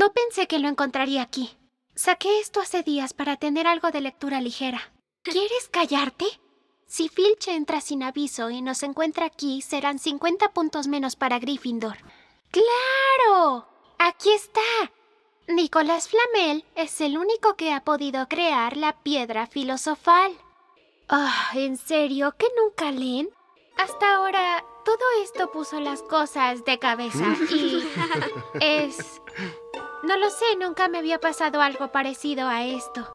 No pensé que lo encontraría aquí. Saqué esto hace días para tener algo de lectura ligera. ¿Quieres callarte? Si Filch entra sin aviso y nos encuentra aquí, serán 50 puntos menos para Gryffindor. ¡Claro! ¡Aquí está! Nicolás Flamel es el único que ha podido crear la piedra filosofal. ¿En serio que nunca leen? Hasta ahora, todo esto puso las cosas de cabeza y no lo sé, nunca me había pasado algo parecido a esto.